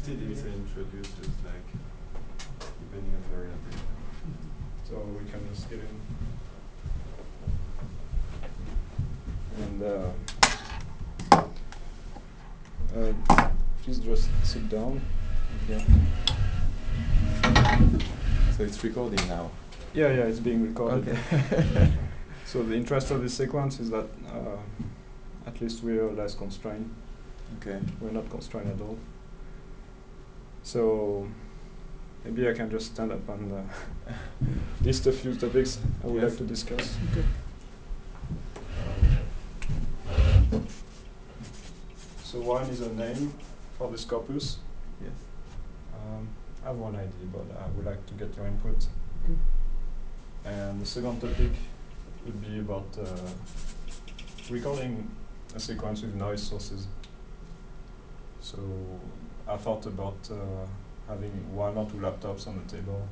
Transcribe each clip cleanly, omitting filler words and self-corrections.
it's introduced just like depending on the orientation. So we can just get in. And please just sit down. Okay. So it's recording now. Yeah, it's being recorded. Okay. So the interest of this sequence is that at least we are less constrained. Okay. We're not constrained at all. So maybe I can just stand up and list a few topics I would like to discuss. Okay. So one is a name for this corpus. Yes. I have one idea, but I would like to get your input. Okay. And the second topic would be about recording a sequence with noise sources. So I thought about having one or two laptops on the table.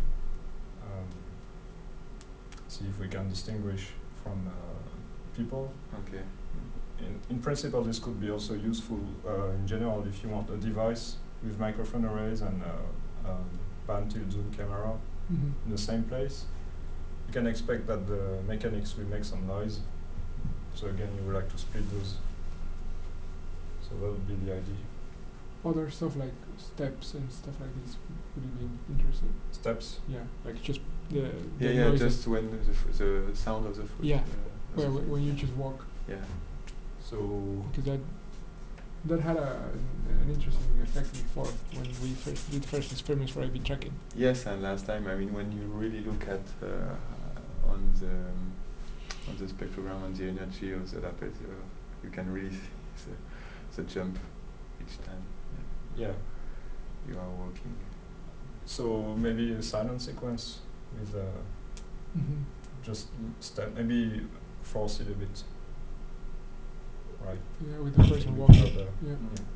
See if we can distinguish from people. Okay. In principle, this could be also useful in general if you want a device with microphone arrays and pan-tilt zoom camera in the same place. You can expect that the mechanics will make some noise. So again, you would like to split those. So that would be the idea. Other stuff like steps and stuff like this would have been interesting. Steps? Yeah, like just the Yeah, noise just when the sound of the foot. Yeah, of the foot. when you just walk. Yeah. So Because that had an interesting effect before when we first did first experiments for A/B tracking. Yes, and last time, I mean, when you really look at on the spectrogram on the energy of the lapels, you can really see the jump each time. yeah. You are walking. So maybe a silent sequence with just step, maybe force it a bit. Right. Yeah, with the person walking. Yeah.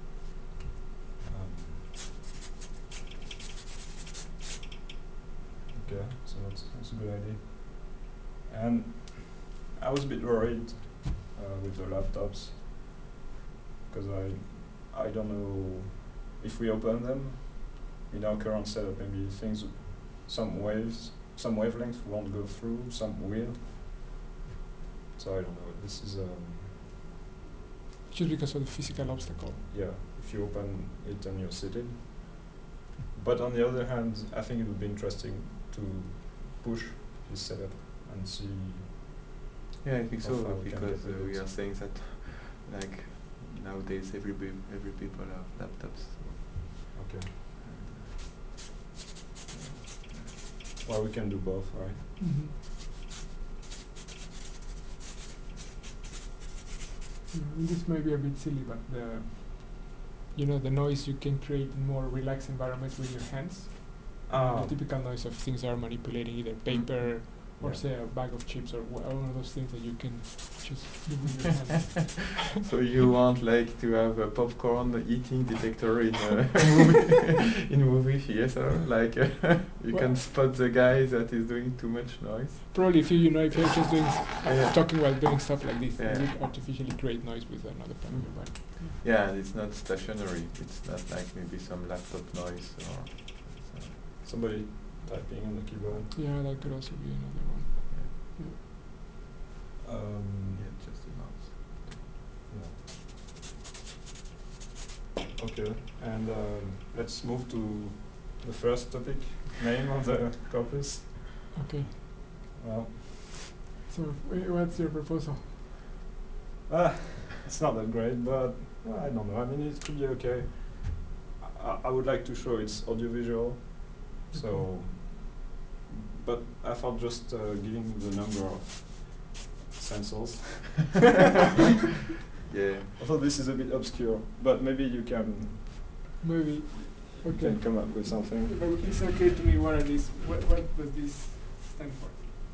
Okay, so that's a good idea. And I was a bit worried with the laptops because I don't know if we open them in our current setup, maybe some wavelengths won't go through, some will. So I don't know. This is Just because of the physical obstacle. yeah. If you open it and you're seated. But on the other hand, I think it would be interesting to push this setup and see. Yeah, I think how so, far we can because get with we it. are saying that, like, nowadays every people have laptops. Okay. Well, we can do both, right? This may be a bit silly, but the noise you can create in more relaxed environments with your hands. The typical noise of things that are manipulating either paper or say a bag of chips or one of those things that you can just do with your hands. So you want like to have a popcorn eating detector in movie in movie theater, like you can spot the guy that is doing too much noise. Probably if you're just doing talking while doing stuff like this, Yeah. you artificially create noise with another part of your body. Yeah, and it's not stationary. It's not like maybe some laptop noise or Somebody typing on the keyboard. Yeah, that could also be another one. yeah, just the mouse. Yeah. Okay, and let's move to the first topic, name of the corpus. Okay. Well, So what's your proposal? it's not that great, but I don't know. I mean, it could be okay. I would like to show it's audiovisual, so. But I thought just giving the number of sensors. Yeah. Although this is a bit obscure, but maybe you can. Maybe. Okay. Can come up with something. But it's okay to me. What are these? What does this stand for?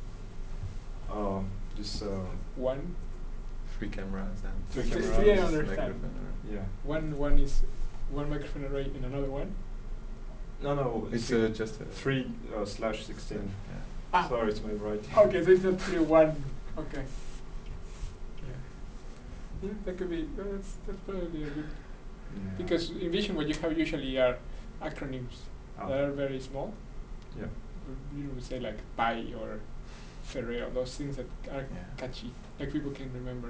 This One. 3 cameras and Three cameras. Three I understand. microphone array. yeah. One is one microphone array in another one. No, It's just a 3/16. Yeah. Sorry, it's my writing. Okay, so it's not 3 1. Okay. Yeah, that could be. That's probably a good Because in Vision what you have usually are acronyms that are very small. Yeah. You would say like Pi or Ferrero, those things that are catchy, like people can remember.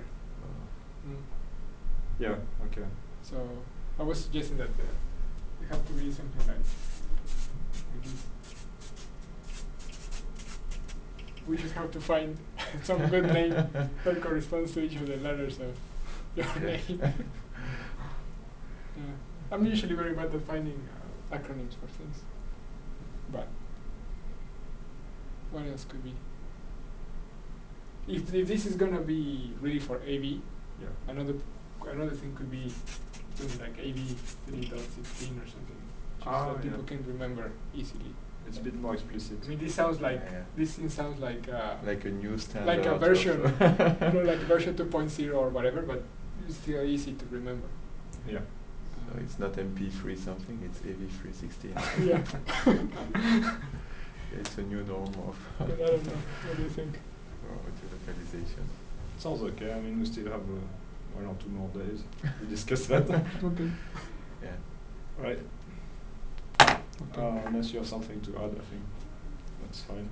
Yeah, okay. So I was suggesting that it have to be something like this. We just have to find some good name that corresponds to each of the letters of your name. I'm usually very bad at finding acronyms for things. But what else could be? If this is gonna be really for AV, another thing could be something like AV 3.16 or something, just so people can remember easily. It's a bit more explicit. I mean, this sounds like this thing sounds like a new standard, like a version, like version 2.0 or whatever, but it's still easy to remember. Yeah. So it's not MP3 something; it's AV316. Yeah. It's a new norm of. But I don't know. What do you think? Localization. Sounds okay. I mean, we still have 1 or 2 more days to discuss that. Okay. Yeah. Right. Unless you have something to add, I think that's fine.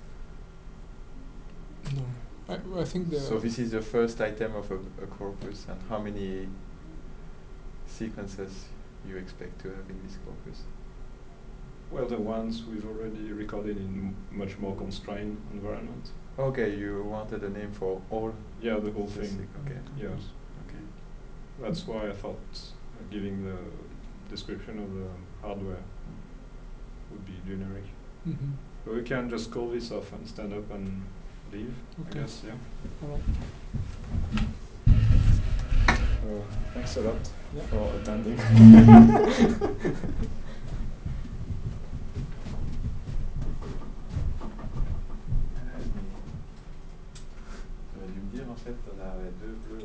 No, I think the. So this is the first item of a corpus, and how many sequences you expect to have in this corpus? Well, the ones we've already recorded in much more constrained environment. Okay, you wanted a name for all? Yeah, the whole thing. Okay. Yeah. Okay. That's why I thought giving the description of the hardware would be generic. Mm-hmm. But we can just call this off and stand up and leave, Okay. I guess, yeah. All right. Thanks a lot for attending. J'aurais dû me dire en fait, on avait 2 bleus.